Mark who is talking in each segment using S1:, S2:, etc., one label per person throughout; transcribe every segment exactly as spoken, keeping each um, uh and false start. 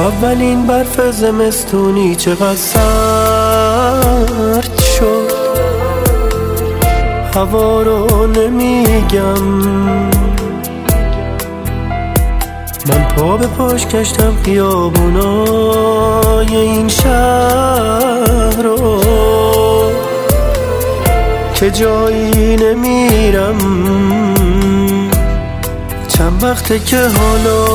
S1: اولین برف زمستونی چقدر سرد شد، هوا رو نمیگم، من پا به پاش کشتم خیابونای این شهر رو که جایی نمیرم. چند وقته که حالا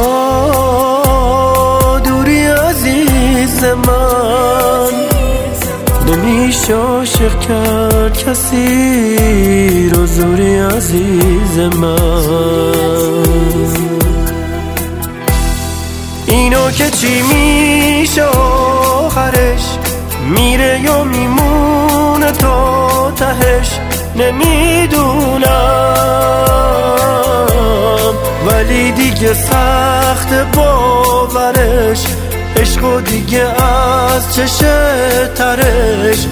S1: دوری عزیز من، نمیشه عاشق کرد کسی رو زوری عزیز من. اینو که چی میشه آخرش، میره یا میمونه تا تهش نمیدونم، ولی دیگه سخت باورش، عشق و دیگه از چشه ترش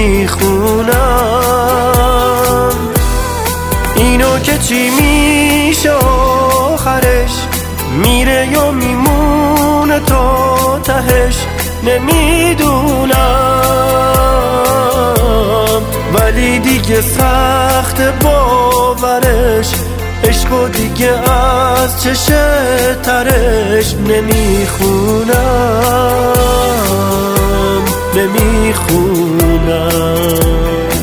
S1: نمیخونم. اینو که چی میشه آخرش، میره یا میمونه تا تهش نمیدونم، ولی دیگه سخت باورش، عشق و دیگه از چشه ترش نمیخونم نمیخونم.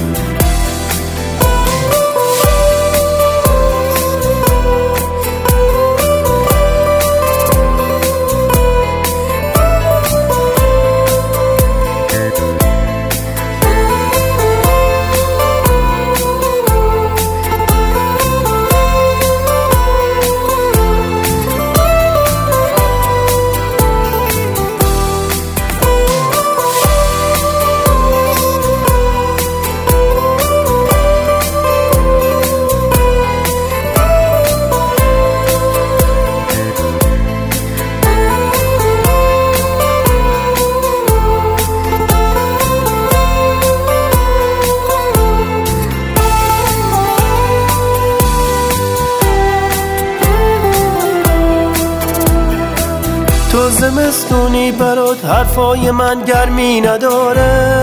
S1: تو زمستونی برات حرفای من گرمی نداره،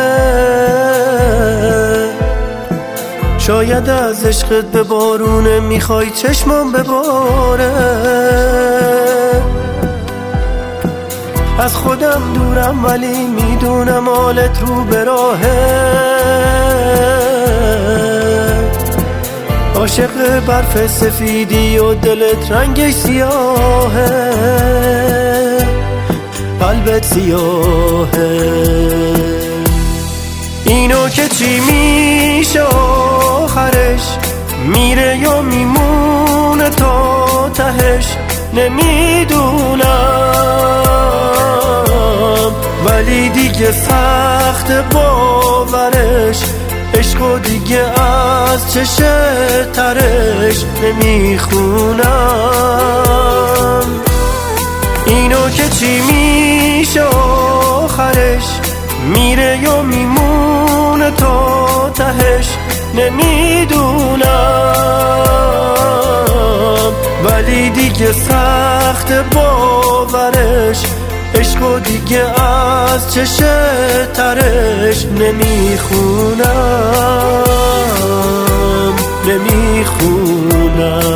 S1: شاید از عشقت به بارونه میخوای چشمام بباره. از خودم دورم ولی میدونم حالت رو به راهه، عاشق برف سفیدی و دلت رنگش سیاهه، قلبت سیاهه. اینو که چی میشه آخرش، میره یا میمونه تا تهش نمیدونم، ولی دیگه سخت باورش، عشق و دیگه از چشه ترش نمیخونم. اینو که چی میشه آخرش، میره یا میمونه تا تهش نمیدونم، ولی دیگه سخت باورش، عشق و دیگه از چشه ترش نمیخونم نمیخونم.